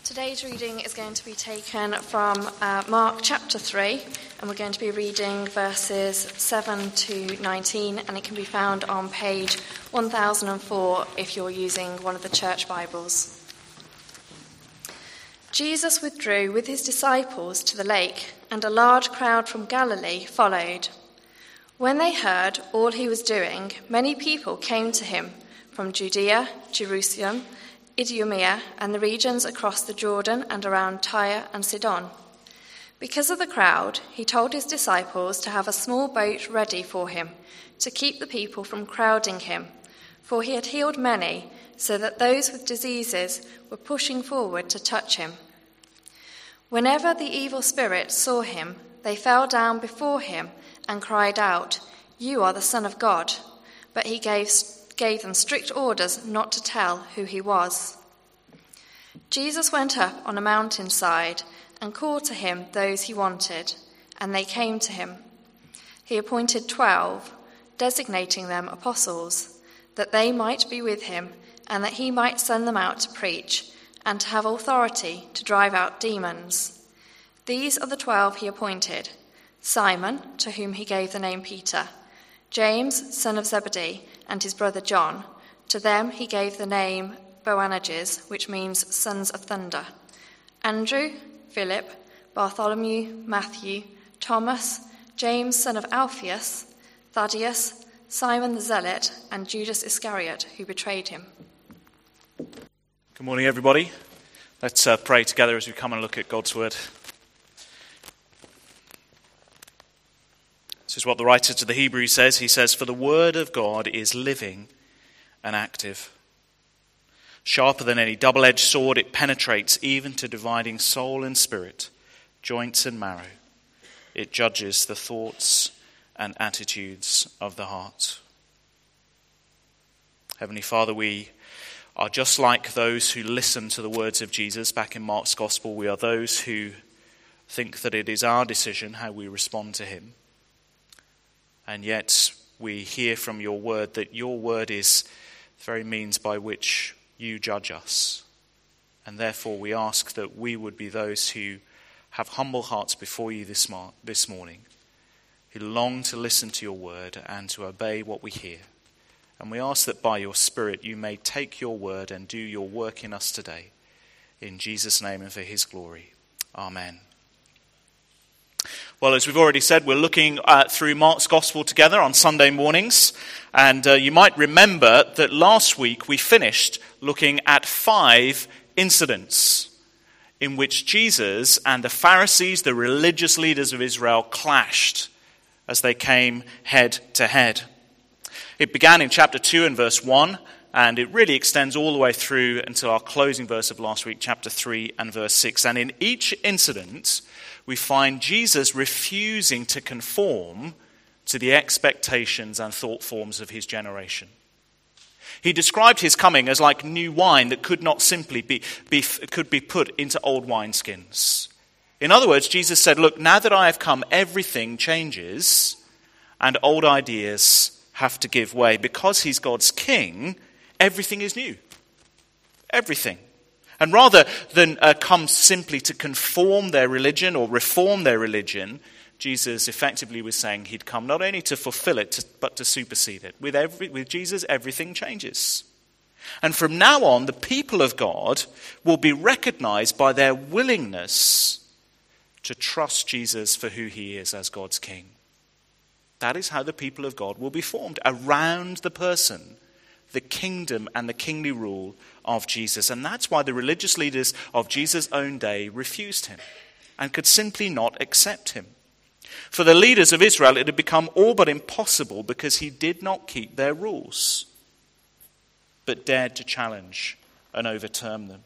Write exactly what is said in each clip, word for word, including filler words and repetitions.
Today's reading is going to be taken from uh, Mark chapter three, and we're going to be reading verses seven to nineteen, and it can be found on page one thousand four if you're using one of the church Bibles. Jesus withdrew with his disciples to the lake, and a large crowd from Galilee followed. When they heard all he was doing, many people came to him from Judea, Jerusalem, Idumea, and the regions across the Jordan and around Tyre and Sidon. Because of the crowd, he told his disciples to have a small boat ready for him, to keep the people from crowding him, for he had healed many, so that those with diseases were pushing forward to touch him. Whenever the evil spirits saw him, they fell down before him and cried out, "You are the Son of God." But he gave gave them strict orders not to tell who he was. Jesus went up on a mountainside and called to him those he wanted, and they came to him. He appointed twelve, designating them apostles, that they might be with him and that he might send them out to preach and to have authority to drive out demons. These are the twelve he appointed: Simon, to whom he gave the name Peter, James, son of Zebedee, and his brother John. To them he gave the name Boanerges, which means sons of thunder. Andrew, Philip, Bartholomew, Matthew, Thomas, James, son of Alphaeus, Thaddeus, Simon the Zealot, and Judas Iscariot, who betrayed him. Good morning, everybody. Let's uh, pray together as we come and look at God's word. This is what the writer to the Hebrews says. He says, "For the word of God is living and active. Sharper than any double-edged sword, it penetrates even to dividing soul and spirit, joints and marrow. It judges the thoughts and attitudes of the heart." Heavenly Father, we are just like those who listen to the words of Jesus back in Mark's Gospel. We are those who think that it is our decision how we respond to him. And yet we hear from your word that your word is the very means by which you judge us. And therefore we ask that we would be those who have humble hearts before you this, mar- this morning, who long to listen to your word and to obey what we hear. And we ask that by your Spirit you may take your word and do your work in us today. In Jesus' name and for his glory. Amen. Well, as we've already said, we're looking uh, through Mark's Gospel together on Sunday mornings. And uh, you might remember that last week we finished looking at five incidents in which Jesus and the Pharisees, the religious leaders of Israel, clashed as they came head to head. It began in chapter two and verse one, and it really extends all the way through until our closing verse of last week, chapter three and verse six. And in each incident, we find Jesus refusing to conform to the expectations and thought forms of his generation. He described his coming as like new wine that could not simply be, be could be put into old wineskins. In other words, Jesus said, look, now that I have come, everything changes and old ideas have to give way. Because he's God's king, everything is new. Everything. And rather than uh, come simply to conform their religion or reform their religion, Jesus effectively was saying he'd come not only to fulfill it, to, but to supersede it. With, every, with Jesus, everything changes. And from now on, the people of God will be recognized by their willingness to trust Jesus for who he is as God's king. That is how the people of God will be formed, around the person, the kingdom and the kingly rule of Jesus. And that's why the religious leaders of Jesus' own day refused him and could simply not accept him. For the leaders of Israel, it had become all but impossible because he did not keep their rules, but dared to challenge and overturn them.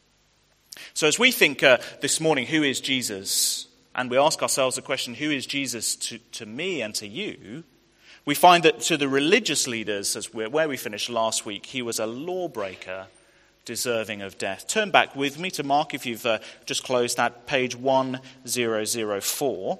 So as we think uh, this morning, who is Jesus? And we ask ourselves the question, who is Jesus to, to me and to you? We find that to the religious leaders, as we're, where we finished last week, he was a lawbreaker deserving of death. Turn back with me to Mark, if you've uh, just closed that, page one thousand four.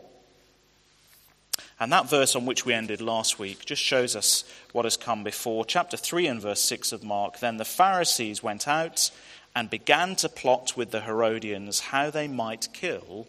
And that verse on which we ended last week just shows us what has come before. Chapter three and verse six of Mark. Then the Pharisees went out and began to plot with the Herodians how they might kill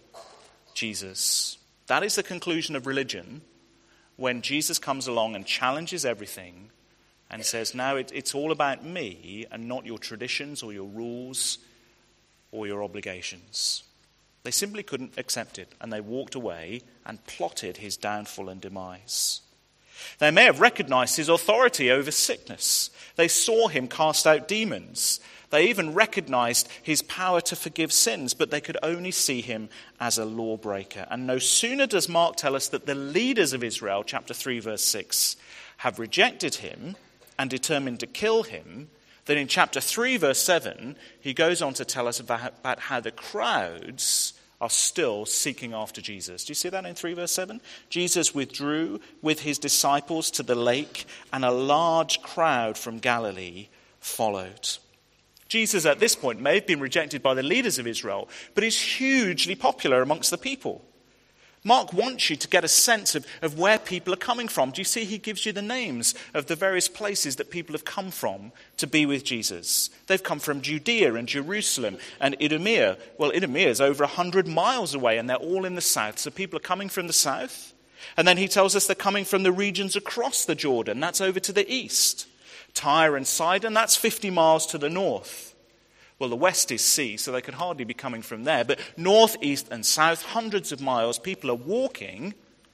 Jesus. That is the conclusion of religion when Jesus comes along and challenges everything and says, now it, it's all about me and not your traditions or your rules or your obligations. They simply couldn't accept it, and they walked away and plotted his downfall and demise. They may have recognized his authority over sickness. They saw him cast out demons. They even recognized his power to forgive sins, but they could only see him as a lawbreaker. And no sooner does Mark tell us that the leaders of Israel, chapter three, verse six, have rejected him and determined to kill him, then in chapter three, verse seven, he goes on to tell us about, about how the crowds are still seeking after Jesus. Do you see that in three, verse seven? Jesus withdrew with his disciples to the lake, and a large crowd from Galilee followed. Jesus at this point may have been rejected by the leaders of Israel, but is hugely popular amongst the people. Mark wants you to get a sense of, of where people are coming from. Do you see he gives you the names of the various places that people have come from to be with Jesus? They've come from Judea and Jerusalem and Idumea. Well, Idumea is over one hundred miles away, and they're all in the south. So people are coming from the south. And then he tells us they're coming from the regions across the Jordan. That's over to the east. Tyre and Sidon, that's fifty miles to the north. Well, the west is sea, so they could hardly be coming from there. But north, east, and south, hundreds of miles, people are walking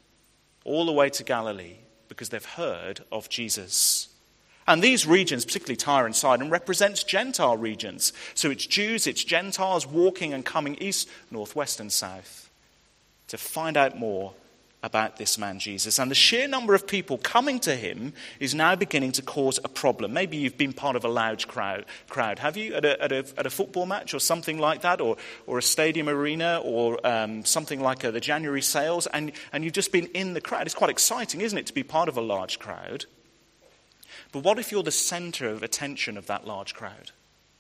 all the way to Galilee because they've heard of Jesus. And these regions, particularly Tyre and Sidon, represents Gentile regions. So it's Jews, it's Gentiles walking and coming east, north, west, and south to find out more about this man Jesus. And the sheer number of people coming to him is now beginning to cause a problem. Maybe you've been part of a loud crowd, crowd have you, at a, at a, at a football match or something like that, or, or a stadium arena, or um, something like a, the January sales, and, and you've just been in the crowd. It's quite exciting, isn't it, to be part of a large crowd? But what if you're the center of attention of that large crowd?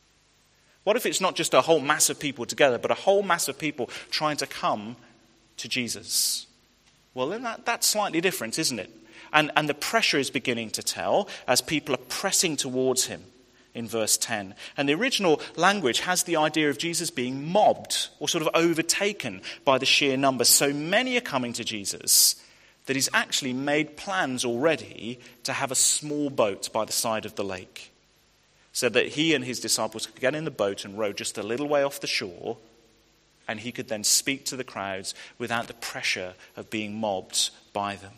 What if it's not just a whole mass of people together, but a whole mass of people trying to come to Jesus? Well, then that, that's slightly different, isn't it? And, and the pressure is beginning to tell as people are pressing towards him in verse ten. And the original language has the idea of Jesus being mobbed or sort of overtaken by the sheer numbers. So many are coming to Jesus that he's actually made plans already to have a small boat by the side of the lake, so that he and his disciples could get in the boat and row just a little way off the shore, and he could then speak to the crowds without the pressure of being mobbed by them.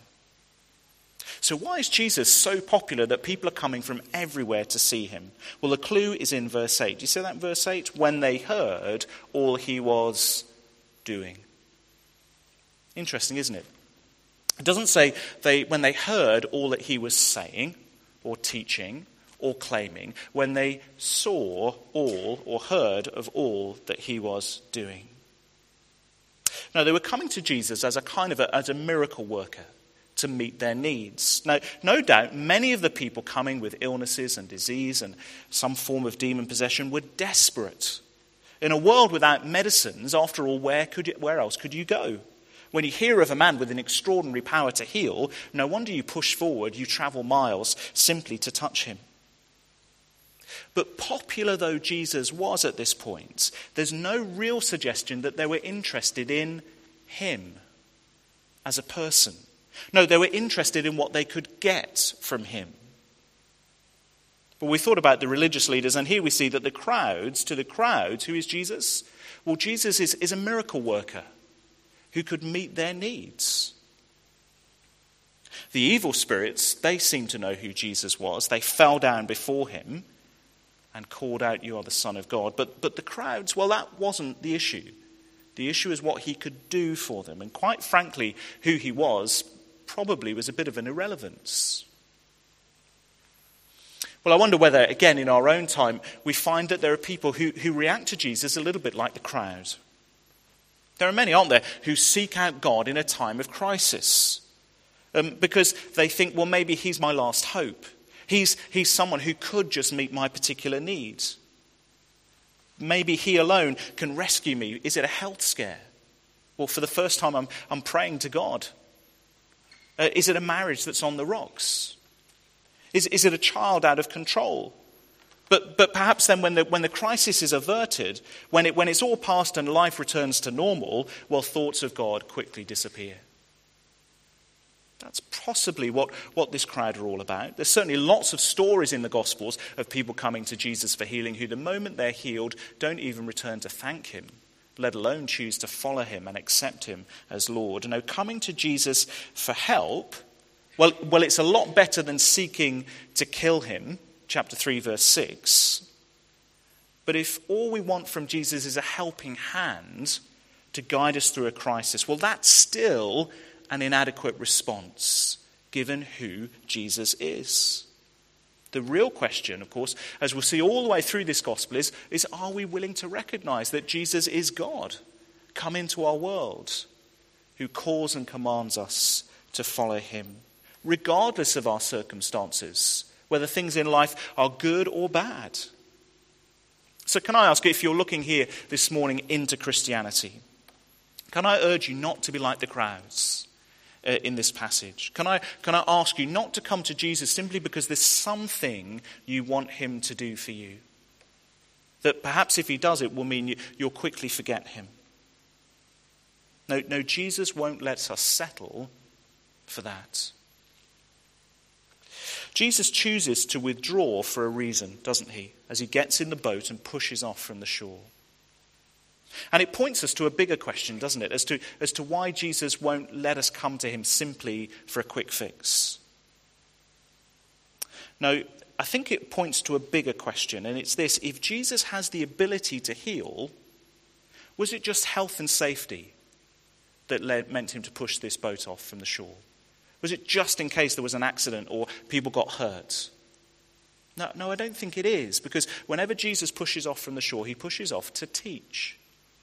So why is Jesus so popular that people are coming from everywhere to see him? Well, the clue is in verse eight. Do you see that in verse eight? When they heard all he was doing. Interesting, isn't it? It doesn't say they when they heard all that he was saying or teaching or claiming. When they saw all or heard of all that he was doing. No, they were coming to Jesus as a kind of a, as a miracle worker to meet their needs. Now, no doubt, many of the people coming with illnesses and disease and some form of demon possession were desperate. In a world without medicines, after all, where could you, where else could you go? When you hear of a man with an extraordinary power to heal, no wonder you push forward, you travel miles simply to touch him. But popular though Jesus was at this point, there's no real suggestion that they were interested in him as a person. No, they were interested in what they could get from him. But we thought about the religious leaders, and here we see that the crowds, to the crowds, who is Jesus? Well, Jesus is, is a miracle worker who could meet their needs. The evil spirits, they seemed to know who Jesus was. They fell down before him and called out, "You are the Son of God." But, but the crowds, well, that wasn't the issue. The issue is what he could do for them. And quite frankly, who he was probably was a bit of an irrelevance. Well, I wonder whether, again, in our own time, we find that there are people who, who react to Jesus a little bit like the crowd. There are many, aren't there, who seek out God in a time of crisis. Um, because they think, well, maybe he's my last hope. He's, he's someone who could just meet my particular needs. Maybe he alone can rescue me. Is it a health scare? Well, for the first time, I'm, I'm praying to God. Uh, is it a marriage that's on the rocks? Is, is it a child out of control? But but perhaps then when the when the crisis is averted, when it when it's all past and life returns to normal, well, thoughts of God quickly disappear. That's possibly what, what this crowd are all about. There's certainly lots of stories in the Gospels of people coming to Jesus for healing who the moment they're healed don't even return to thank him, let alone choose to follow him and accept him as Lord. And now coming to Jesus for help, well, well, it's a lot better than seeking to kill him, chapter three, verse six. But if all we want from Jesus is a helping hand to guide us through a crisis, well, that's still an inadequate response, given who Jesus is. The real question, of course, as we'll see all the way through this gospel, is, is are we willing to recognize that Jesus is God, come into our world, who calls and commands us to follow him, regardless of our circumstances, whether things in life are good or bad. So can I ask you, if you're looking here this morning into Christianity, can I urge you not to be like the crowds in this passage? Can I can I ask you not to come to Jesus simply because there's something you want him to do for you? That perhaps if he does it will mean you, you'll quickly forget him. No, no, Jesus won't let us settle for that. Jesus chooses to withdraw for a reason, doesn't he? As he gets in the boat and pushes off from the shore. And it points us to a bigger question, doesn't it, as to, as to why Jesus won't let us come to him simply for a quick fix. No, I think it points to a bigger question, and it's this. If Jesus has the ability to heal, was it just health and safety that led, meant him to push this boat off from the shore? Was it just in case there was an accident or people got hurt? No, no, I don't think it is, because whenever Jesus pushes off from the shore, he pushes off to teach.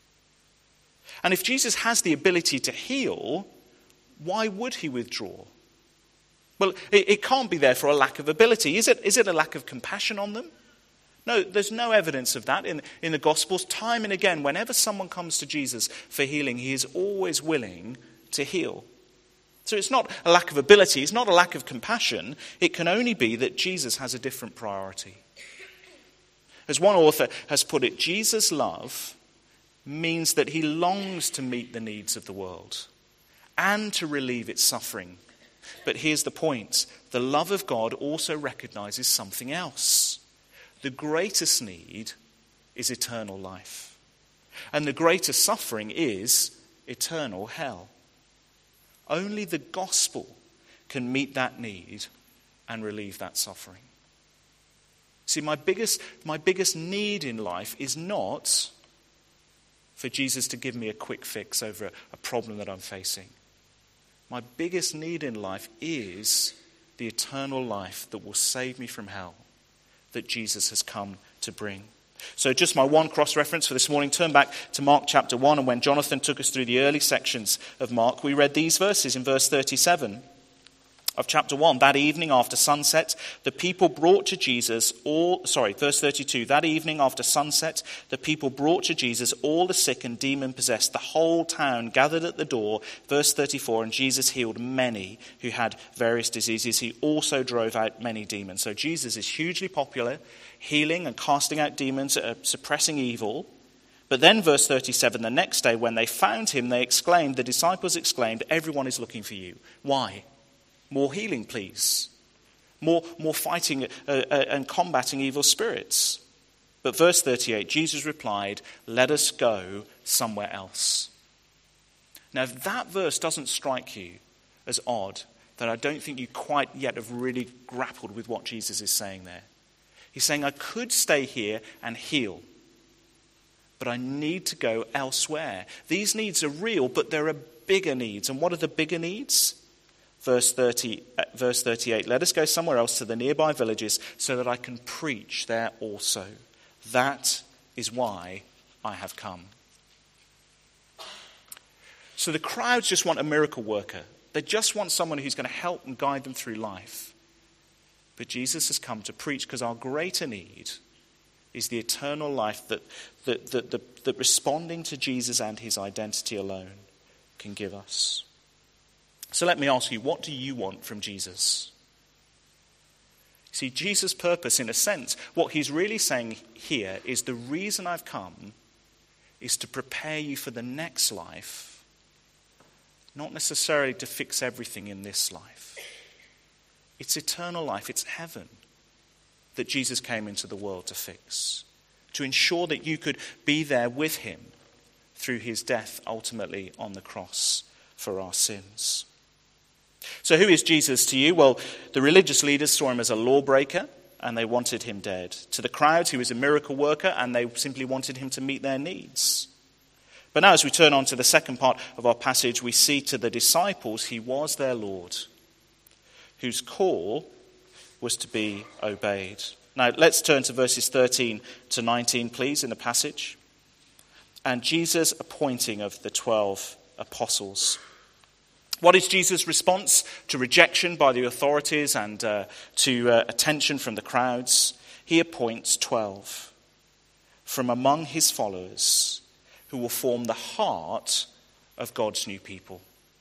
And if Jesus has the ability to heal, why would he withdraw? Well, it, it can't be there for a lack of ability. Is it, is it a lack of compassion on them? No, there's no evidence of that in, in the Gospels. Time and again, whenever someone comes to Jesus for healing, he is always willing to heal. So it's not a lack of ability, it's not a lack of compassion. It can only be that Jesus has a different priority. As one author has put it, Jesus' love means that he longs to meet the needs of the world and to relieve its suffering. But here's the point. The love of God also recognizes something else. The greatest need is eternal life. And the greatest suffering is eternal hell. Only the gospel can meet that need and relieve that suffering. See, my biggest, my biggest need in life is not for Jesus to give me a quick fix over a, a problem that I'm facing. My biggest need in life is the eternal life that will save me from hell, that Jesus has come to bring. So just my one cross-reference for this morning, turn back to Mark chapter one, and when Jonathan took us through the early sections of Mark, we read these verses in verse thirty-seven of chapter one. That evening after sunset, the people brought to Jesus all, sorry, verse thirty-two, that evening after sunset, the people brought to Jesus all the sick and demon-possessed. The whole town gathered at the door, verse thirty-four, and Jesus healed many who had various diseases. He also drove out many demons. So Jesus is hugely popular, healing and casting out demons, uh, suppressing evil. But then verse thirty-seven, the next day when they found him, they exclaimed, the disciples exclaimed, everyone is looking for you. Why? More healing, please. More, more fighting uh, uh, and combating evil spirits. But verse thirty-eight, Jesus replied, let us go somewhere else. Now, if that verse doesn't strike you as odd, then I don't think you quite yet have really grappled with what Jesus is saying there. He's saying, I could stay here and heal, but I need to go elsewhere. These needs are real, but there are bigger needs. And what are the bigger needs? Verse thirty, verse thirty-eight, let us go somewhere else to the nearby villages so that I can preach there also. That is why I have come. So the crowds just want a miracle worker. They just want someone who's going to help and guide them through life. But Jesus has come to preach because our greater need is the eternal life that, that, that, that, that responding to Jesus and his identity alone can give us. So let me ask you, what do you want from Jesus? See, Jesus' purpose, in a sense, what he's really saying here is the reason I've come is to prepare you for the next life, not necessarily to fix everything in this life. It's eternal life, it's heaven that Jesus came into the world to fix, to ensure that you could be there with him through his death ultimately on the cross for our sins. So who is Jesus to you? Well, the religious leaders saw him as a lawbreaker and they wanted him dead. To the crowds, he was a miracle worker and they simply wanted him to meet their needs. But now as we turn on to the second part of our passage, we see to the disciples he was their Lord, whose call was to be obeyed. Now let's turn to verses thirteen to nineteen, please, in the passage. And Jesus' appointing of the twelve apostles. What is Jesus' response to rejection by the authorities and uh, to uh, attention from the crowds? He appoints twelve from among his followers who will form the heart of God's new people.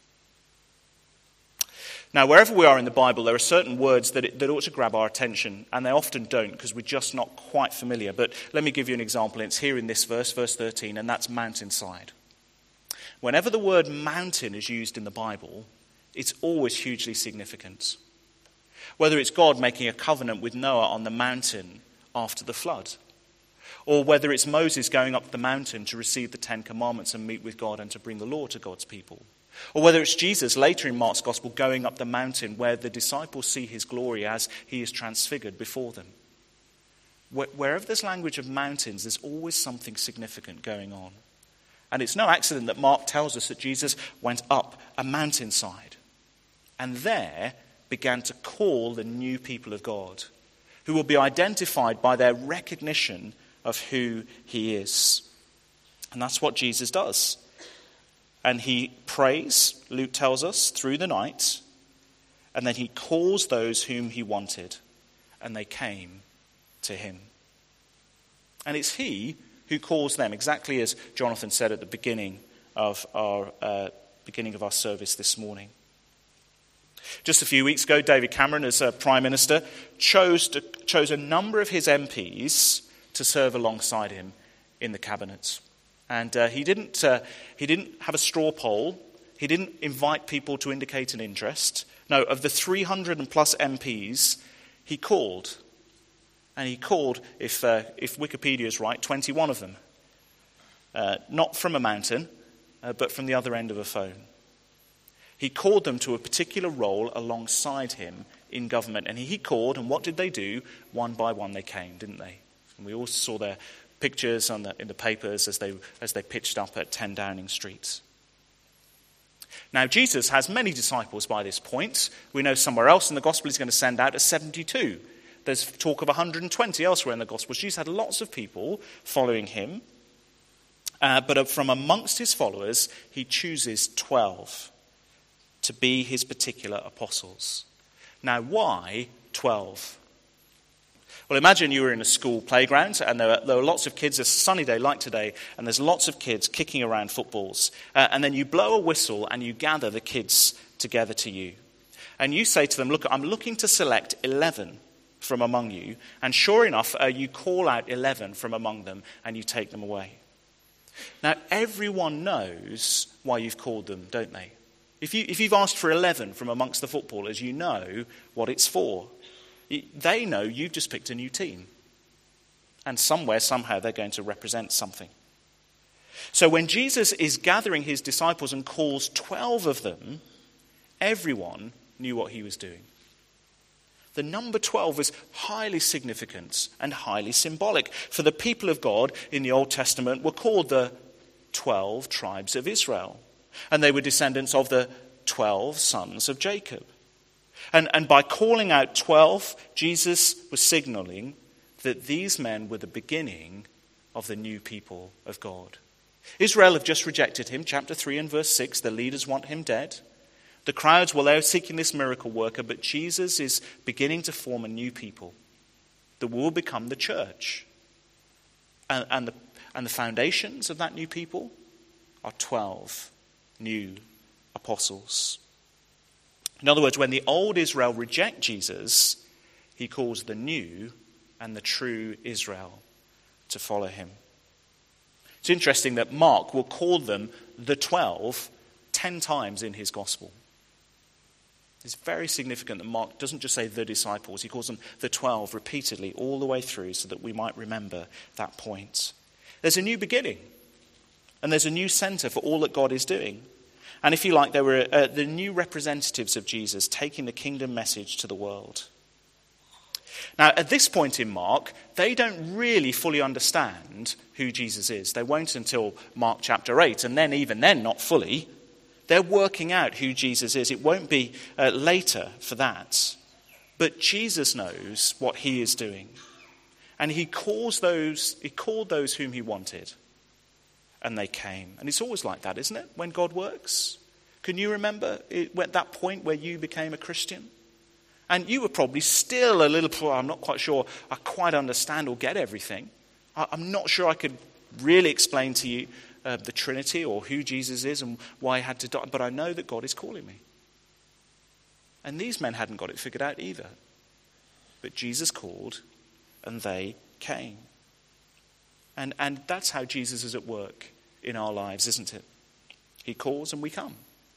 Now, wherever we are in the Bible, there are certain words that, it, that ought to grab our attention, and they often don't because we're just not quite familiar. But let me give you an example. It's here in this verse, verse thirteen, and that's mountainside. Whenever the word mountain is used in the Bible, it's always hugely significant. Whether it's God making a covenant with Noah on the mountain after the flood, or whether it's Moses going up the mountain to receive the Ten Commandments and meet with God and to bring the law to God's people, or whether it's Jesus later in Mark's Gospel going up the mountain where the disciples see his glory as he is transfigured before them. Wherever there's language of mountains, there's always something significant going on. And it's no accident that Mark tells us that Jesus went up a mountainside and there began to call the new people of God, who will be identified by their recognition of who he is. And that's what Jesus does. And he prays, Luke tells us, through the night, and then he calls those whom he wanted, and they came to him. And it's he who calls them, exactly as Jonathan said at the beginning of our uh, beginning of our service this morning. Just a few weeks ago, David Cameron, as a Prime Minister, chose to, chose a number of his M Ps to serve alongside him in the cabinet. And uh, he didn't uh, he didn't have a straw poll. He didn't invite people to indicate an interest. No, of the three hundred and plus M Ps, he called. And he called, if uh, if Wikipedia is right, twenty-one of them. Uh, not from a mountain, uh, but from the other end of a phone. He called them to a particular role alongside him in government. And he called, and what did they do? One by one they came, didn't they? And we all saw their pictures on the, in the papers as they as they pitched up at ten Downing Street. Now, Jesus has many disciples by this point. We know somewhere else in the Gospel he's going to send out a seventy-two. There's talk of one hundred twenty elsewhere in the Gospels. Jesus had lots of people following him. Uh, but from amongst his followers, he chooses twelve to be his particular apostles. Now, why twelve? Well, imagine you were in a school playground and there are, there are lots of kids. It's a sunny day like today, and there's lots of kids kicking around footballs. Uh, and then you blow a whistle and you gather the kids together to you. And you say to them, look, I'm looking to select eleven from among you. And sure enough, uh, you call out eleven from among them and you take them away. Now, everyone knows why you've called them, don't they? If, you, if you've asked for eleven from amongst the footballers, you know what it's for. They know you've just picked a new team. And somewhere, somehow, they're going to represent something. So when Jesus is gathering his disciples and calls twelve of them, everyone knew what he was doing. The number twelve is highly significant and highly symbolic. For the people of God in the Old Testament were called the twelve tribes of Israel. And they were descendants of the twelve sons of Jacob. And, and by calling out twelve, Jesus was signaling that these men were the beginning of the new people of God. Israel have just rejected him, chapter three and verse six. The leaders want him dead. The crowds, well, they're seeking this miracle worker, but Jesus is beginning to form a new people that will become the church. And, and, the, and the foundations of that new people are twelve new apostles. In other words, when the old Israel reject Jesus, he calls the new and the true Israel to follow him. It's interesting that Mark will call them the twelve ten times in his gospel. It's very significant that Mark doesn't just say the disciples, he calls them the twelve repeatedly all the way through so that we might remember that point. There's a new beginning, and there's a new center for all that God is doing. And if you like, they were uh, the new representatives of Jesus taking the kingdom message to the world. Now, at this point in Mark, they don't really fully understand who Jesus is. They won't until Mark chapter eight, and then even then, not fully. They're working out who Jesus is. It won't be uh, later for that. But Jesus knows what he is doing. And he calls those, he called those whom he wanted. And they came. And it's always like that, isn't it? When God works. Can you remember it, at that point where you became a Christian? And you were probably still a little, I'm not quite sure I quite understand or get everything. I, I'm not sure I could really explain to you uh, the Trinity or who Jesus is and why he had to die. But I know that God is calling me. And these men hadn't got it figured out either. But Jesus called and they came. And, and that's how Jesus is at work in our lives, isn't it? He calls and we come.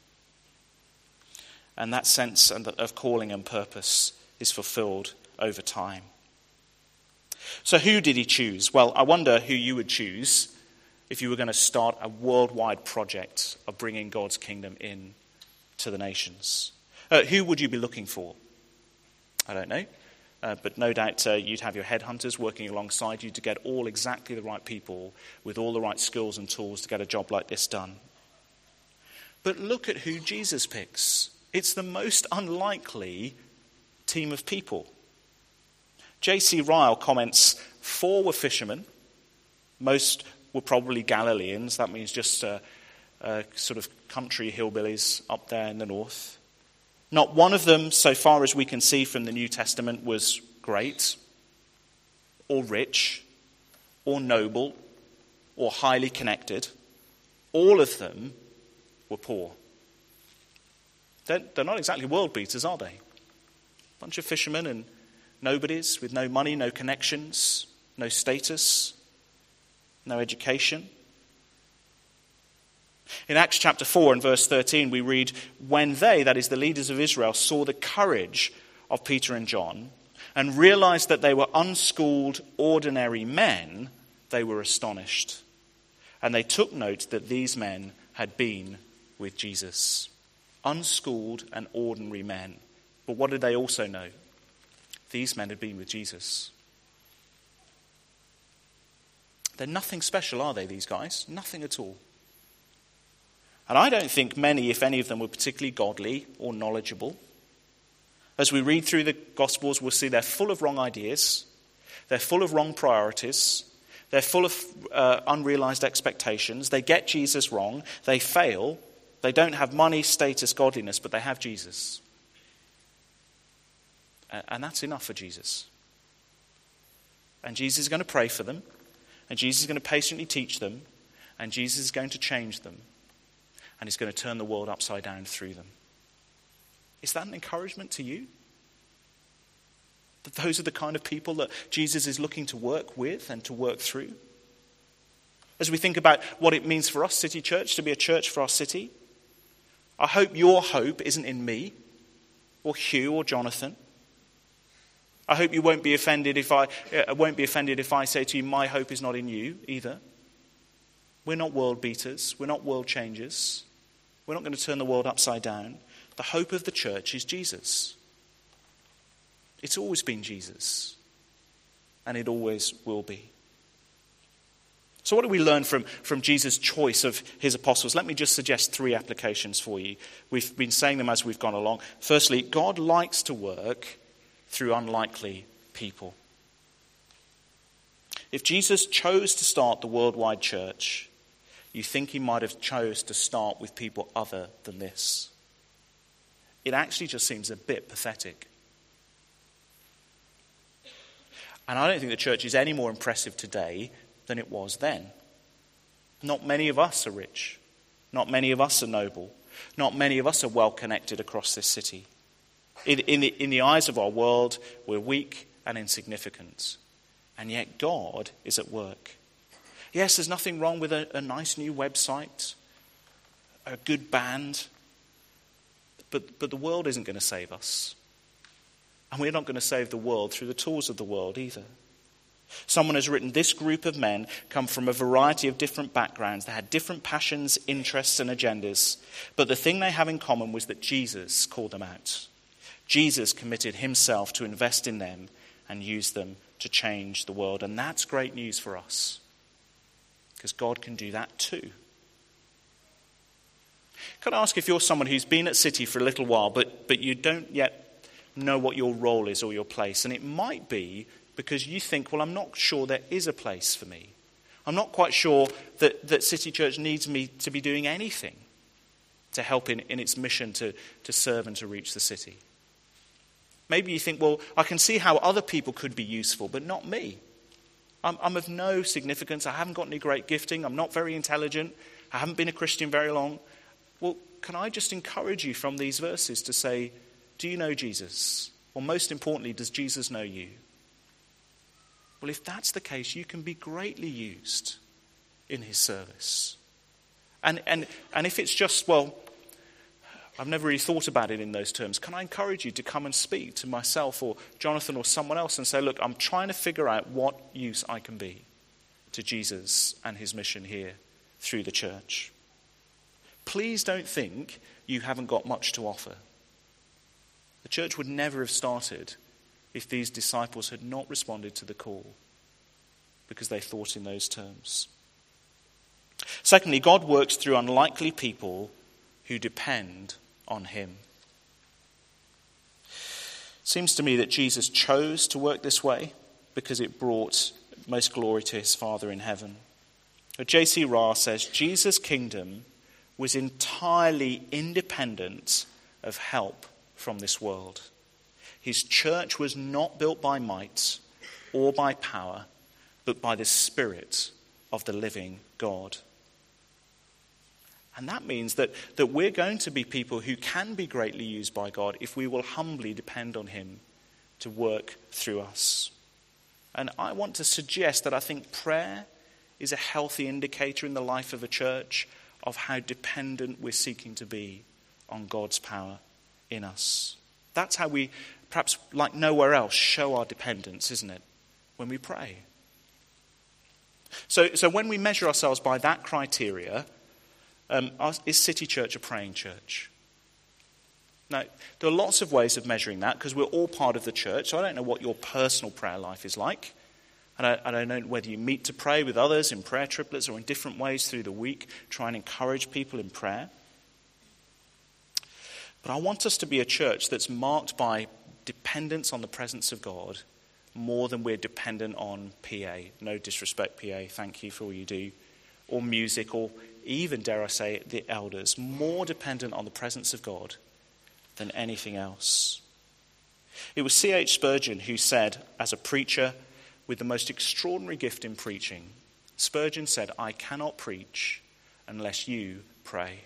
And that sense of calling and purpose is fulfilled over time. So who did he choose? Well, I wonder who you would choose if you were going to start a worldwide project of bringing God's kingdom in to the nations. Uh, who would you be looking for? I don't know. Uh, but no doubt uh, you'd have your headhunters working alongside you to get all exactly the right people with all the right skills and tools to get a job like this done. But look at who Jesus picks. It's the most unlikely team of people. J C Ryle comments, four were fishermen. Most were probably Galileans. That means just uh, uh, sort of country hillbillies up there in the north. Not one of them, so far as we can see from the New Testament, was great or rich or noble or highly connected. All of them were poor. They're, they're not exactly world beaters, are they? A bunch of fishermen and nobodies with no money, no connections, no status, no education. In Acts chapter four and verse thirteen, we read, when they, that is the leaders of Israel, saw the courage of Peter and John and realized that they were unschooled, ordinary men, they were astonished. And they took note that these men had been with Jesus. Unschooled and ordinary men. But what did they also know? These men had been with Jesus. They're nothing special, are they, these guys? Nothing at all. And I don't think many, if any of them, were particularly godly or knowledgeable. As we read through the Gospels, we'll see they're full of wrong ideas. They're full of wrong priorities. They're full of uh, unrealized expectations. They get Jesus wrong. They fail. They don't have money, status, godliness, but they have Jesus. And that's enough for Jesus. And Jesus is going to pray for them. And Jesus is going to patiently teach them. And Jesus is going to change them. And he's going to turn the world upside down through them. Is that an encouragement to you? That those are the kind of people that Jesus is looking to work with and to work through? As we think about what it means for us, City Church, to be a church for our city, I hope your hope isn't in me or Hugh or Jonathan. I hope you won't be offended if I uh, won't be offended if I say to you, my hope is not in you either. We're not world beaters. We're not world changers. We're not going to turn the world upside down. The hope of the church is Jesus. It's always been Jesus. And it always will be. So what do we learn from, from Jesus' choice of his apostles? Let me just suggest three applications for you. We've been saying them as we've gone along. Firstly, God likes to work through unlikely people. If Jesus chose to start the worldwide church, you think he might have chose to start with people other than this. It actually just seems a bit pathetic. And I don't think the church is any more impressive today than it was then. Not many of us are rich. Not many of us are noble. Not many of us are well connected across this city. In, in, the, in the eyes of our world, we're weak and insignificant. And yet God is at work. Yes, there's nothing wrong with a, a nice new website, a good band, but, but the world isn't going to save us. And we're not going to save the world through the tools of the world either. Someone has written, this group of men come from a variety of different backgrounds. They had different passions, interests, and agendas. But the thing they have in common was that Jesus called them out. Jesus committed himself to invest in them and use them to change the world. And that's great news for us, because God can do that too. Can I ask, if you're someone who's been at City for a little while, but, but you don't yet know what your role is or your place, and it might be because you think, well, I'm not sure there is a place for me. I'm not quite sure that, that City Church needs me to be doing anything to help in, in its mission to, to serve and to reach the city. Maybe you think, well, I can see how other people could be useful, but not me. I'm, I'm of no significance. I haven't got any great gifting. I'm not very intelligent. I haven't been a Christian very long. Well, can I just encourage you from these verses to say, do you know Jesus? Or most importantly, does Jesus know you? Well, if that's the case, you can be greatly used in his service. And, and, and if it's just, well, I've never really thought about it in those terms, can I encourage you to come and speak to myself or Jonathan or someone else and say, look, I'm trying to figure out what use I can be to Jesus and his mission here through the church. Please don't think you haven't got much to offer. The church would never have started if these disciples had not responded to the call, because they thought in those terms. Secondly, God works through unlikely people who depend on him. It seems to me that Jesus chose to work this way because it brought most glory to his Father in heaven. J C Ryle says, Jesus' kingdom was entirely independent of help from this world. His church was not built by might or by power, but by the Spirit of the living God. And that means that, that we're going to be people who can be greatly used by God if we will humbly depend on him to work through us. And I want to suggest that I think prayer is a healthy indicator in the life of a church of how dependent we're seeking to be on God's power in us. That's how we, perhaps like nowhere else, show our dependence, isn't it? When we pray. So, so when we measure ourselves by that criteria, um, is City Church a praying church? Now, there are lots of ways of measuring that, because we're all part of the church. So I don't know what your personal prayer life is like. And I, I don't know whether you meet to pray with others in prayer triplets or in different ways through the week, try and encourage people in prayer. But I want us to be a church that's marked by dependence on the presence of God more than we're dependent on P A. No disrespect, P A, thank you for all you do. Or music, or even, dare I say, the elders. More dependent on the presence of God than anything else. It was C H Spurgeon who said, as a preacher with the most extraordinary gift in preaching, Spurgeon said, I cannot preach unless you pray.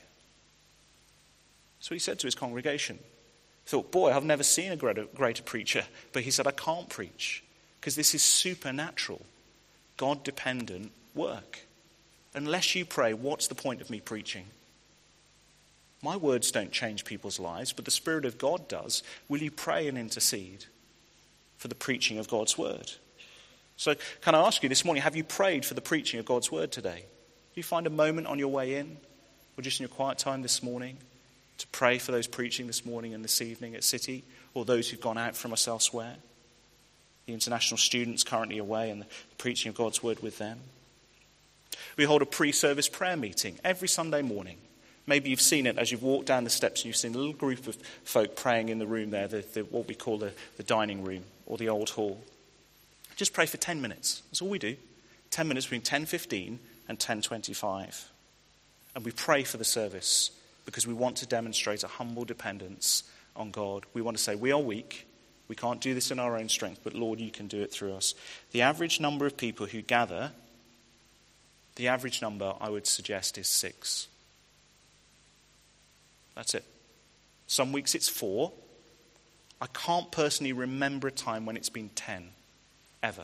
So he said to his congregation. He thought, boy, I've never seen a greater, greater preacher. But he said, I can't preach because this is supernatural, God-dependent work. Unless you pray, what's the point of me preaching? My words don't change people's lives, but the Spirit of God does. Will you pray and intercede for the preaching of God's word? So can I ask you this morning, have you prayed for the preaching of God's word today? Do you find a moment on your way in, or just in your quiet time this morning, to pray for those preaching this morning and this evening at City, or those who've gone out from us elsewhere? The international students currently away, and the preaching of God's word with them. We hold a pre-service prayer meeting every Sunday morning. Maybe you've seen it as you've walked down the steps and you've seen a little group of folk praying in the room there, the, the, what we call the, the dining room or the old hall. Just pray for ten minutes. That's all we do. ten minutes between ten fifteen and ten twenty-five. And we pray for the service because we want to demonstrate a humble dependence on God. We want to say, we are weak. We can't do this in our own strength, but Lord, you can do it through us. The average number of people who gather, the average number, I would suggest, is six. That's it. Some weeks it's four. I can't personally remember a time when it's been ten, ever.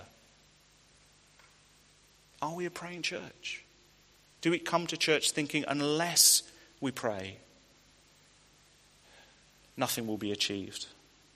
Are we a praying church? Do we come to church thinking unless we pray, nothing will be achieved?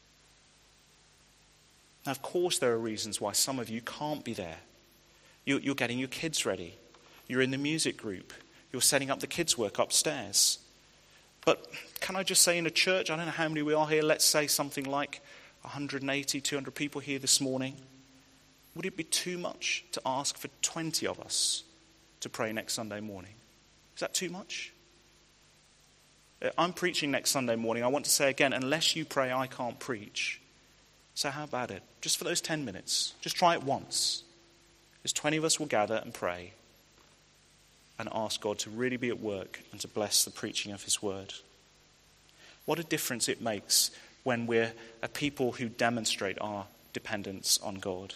Now, of course, there are reasons why some of you can't be there. You, you're getting your kids ready. You're in the music group. You're setting up the kids' work upstairs. But can I just say, in a church, I don't know how many we are here, let's say something like one hundred eighty, two hundred people here this morning. Would it be too much to ask for twenty of us to pray next Sunday morning? Is that too much? I'm preaching next Sunday morning. I want to say again, unless you pray, I can't preach. So how about it? Just for those ten minutes. Just try it once. As twenty of us will gather and pray and ask God to really be at work and to bless the preaching of his word. What a difference it makes when we're a people who demonstrate our dependence on God.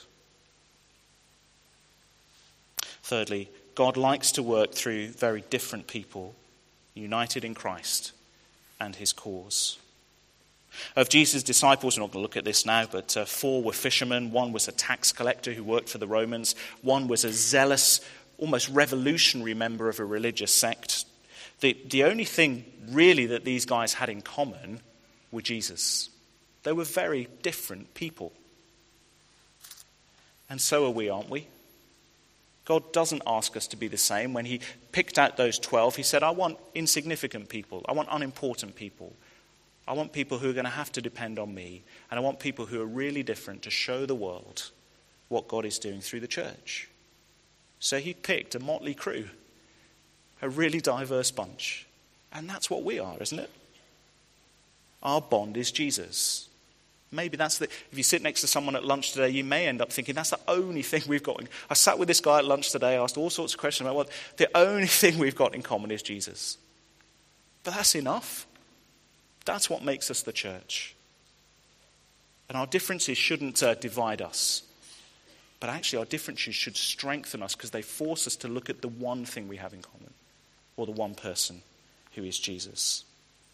Thirdly, God likes to work through very different people united in Christ and his cause. Of Jesus' disciples, we're not going to look at this now, but uh, four were fishermen. One was a tax collector who worked for the Romans. One was a zealous, almost revolutionary member of a religious sect. The, the only thing really that these guys had in common were Jesus. They were very different people. And so are we, aren't we? God doesn't ask us to be the same. When he picked out those twelve, he said, I want insignificant people. I want unimportant people. I want people who are going to have to depend on me. And I want people who are really different to show the world what God is doing through the church. So he picked a motley crew, a really diverse bunch. And that's what we are, isn't it? Our bond is Jesus. Maybe that's the, if you sit next to someone at lunch today, you may end up thinking that's the only thing we've got. I sat with this guy at lunch today, asked all sorts of questions about what the only thing we've got in common is Jesus. But that's enough. That's what makes us the church. And our differences shouldn't uh, divide us. But actually our differences should strengthen us because they force us to look at the one thing we have in common, or the one person who is Jesus.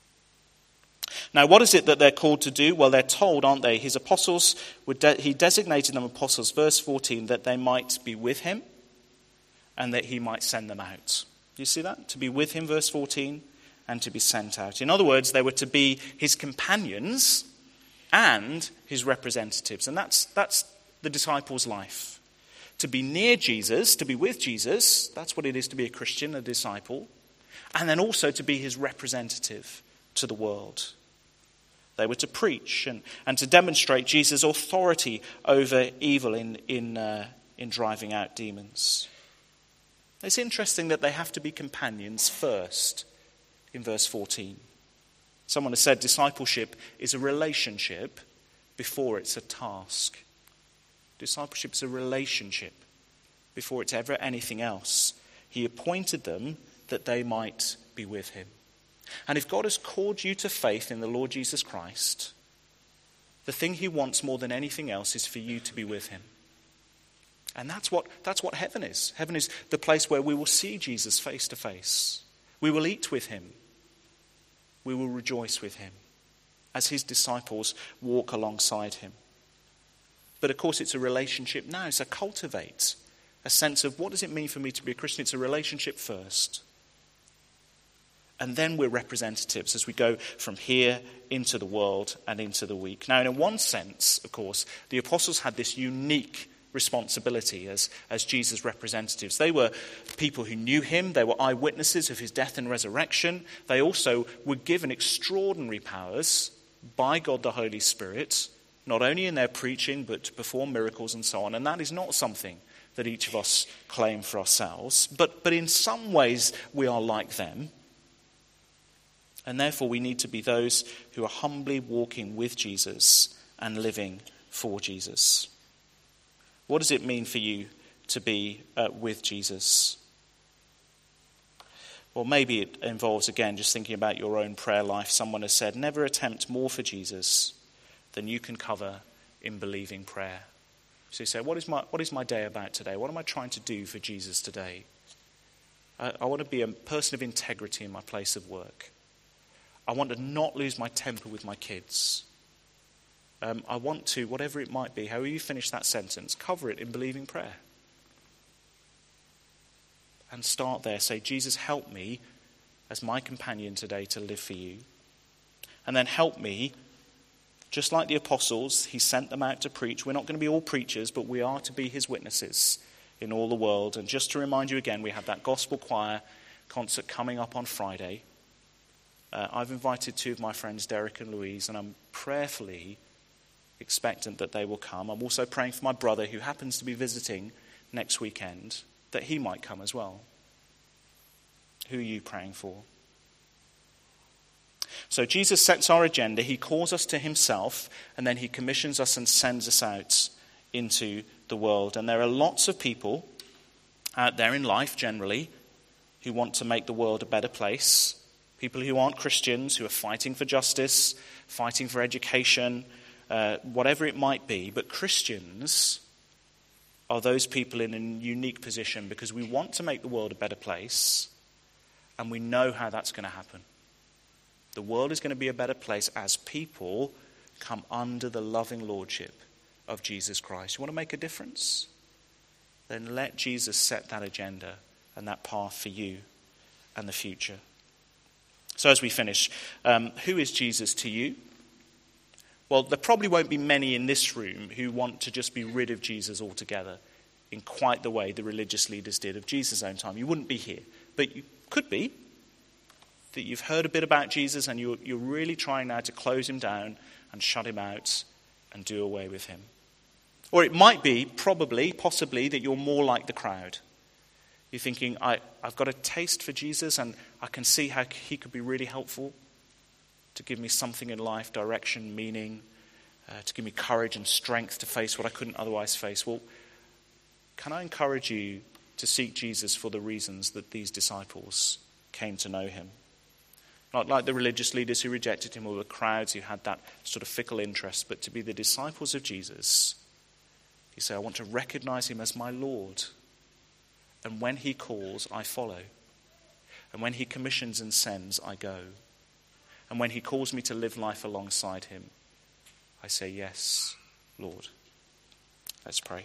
Now, what is it that they're called to do? Well, they're told, aren't they? His apostles, would de- he designated them apostles, verse fourteen, that they might be with him and that he might send them out. Do you see that? To be with him, verse fourteen, and to be sent out. In other words, they were to be his companions and his representatives. And that's, that's the disciples' life. To be near Jesus, to be with Jesus, that's what it is to be a Christian, a disciple. And then also to be his representative to the world. They were to preach and, and to demonstrate Jesus' authority over evil in, in, uh, in driving out demons. It's interesting that they have to be companions first in verse fourteen. Someone has said discipleship is a relationship before it's a task. Discipleship is a relationship before it's ever anything else. He appointed them that they might be with him. And if God has called you to faith in the Lord Jesus Christ, the thing he wants more than anything else is for you to be with him. And that's what, that's what heaven is. Heaven is the place where we will see Jesus face to face. We will eat with him. We will rejoice with him as his disciples walk alongside him. But of course it's a relationship now. So cultivate a sense of what does it mean for me to be a Christian? It's a relationship first. And then we're representatives as we go from here into the world and into the week. Now, in one sense, of course, the apostles had this unique responsibility as, as Jesus' representatives. They were people who knew him. They were eyewitnesses of his death and resurrection. They also were given extraordinary powers by God the Holy Spirit, not only in their preaching, but to perform miracles and so on. And that is not something that each of us claim for ourselves. But, but in some ways, we are like them. And therefore we need to be those who are humbly walking with Jesus and living for Jesus. What does it mean for you to be uh, with Jesus? Well, maybe it involves, again, just thinking about your own prayer life. Someone has said, never attempt more for Jesus than you can cover in believing prayer. So you say, what is my, what is my day about today? What am I trying to do for Jesus today? I, I want to be a person of integrity in my place of work. I want to not lose my temper with my kids. Um, I want to, whatever it might be, however you finish that sentence, cover it in believing prayer. And start there. Say, Jesus, help me as my companion today to live for you. And then help me, just like the apostles, he sent them out to preach. We're not going to be all preachers, but we are to be his witnesses in all the world. And just to remind you again, we have that gospel choir concert coming up on Friday. Uh, I've invited two of my friends, Derek and Louise, and I'm prayerfully expectant that they will come. I'm also praying for my brother who happens to be visiting next weekend, that he might come as well. Who are you praying for? So Jesus sets our agenda, he calls us to himself, and then he commissions us and sends us out into the world. And there are lots of people out there in life generally who want to make the world a better place. People who aren't Christians, who are fighting for justice, fighting for education, uh, whatever it might be. But Christians are those people in a unique position because we want to make the world a better place, and we know how that's going to happen. The world is going to be a better place as people come under the loving lordship of Jesus Christ. You want to make a difference? Then let Jesus set that agenda and that path for you and the future. So as we finish, um, who is Jesus to you? Well, there probably won't be many in this room who want to just be rid of Jesus altogether in quite the way the religious leaders did of Jesus' own time. You wouldn't be here, but you could be. That you've heard a bit about Jesus and you're, you're really trying now to close him down and shut him out and do away with him. Or it might be, probably, possibly, that you're more like the crowd. You're thinking, I, I've got a taste for Jesus and I can see how he could be really helpful to give me something in life, direction, meaning, uh, to give me courage and strength to face what I couldn't otherwise face. Well, can I encourage you to seek Jesus for the reasons that these disciples came to know him? Not like the religious leaders who rejected him or the crowds who had that sort of fickle interest, but to be the disciples of Jesus. You say, I want to recognize him as my Lord. And when he calls, I follow. And when he commissions and sends, I go. And when he calls me to live life alongside him, I say, yes, Lord. Let's pray.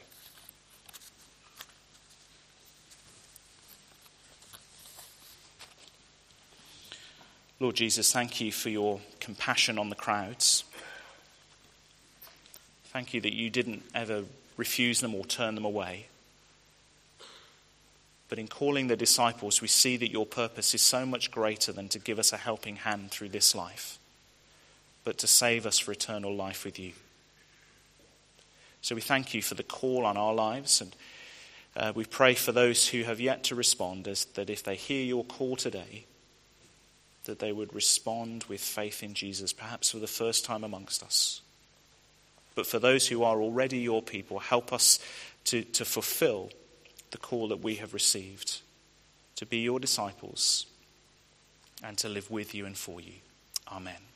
Lord Jesus, thank you for your compassion on the crowds. Thank you that you didn't ever refuse them or turn them away. But in calling the disciples, we see that your purpose is so much greater than to give us a helping hand through this life, but to save us for eternal life with you. So we thank you for the call on our lives, and uh, we pray for those who have yet to respond, as that if they hear your call today, that they would respond with faith in Jesus, perhaps for the first time amongst us. But for those who are already your people, help us to, to fulfill the call that we have received, to be your disciples and to live with you and for you. Amen.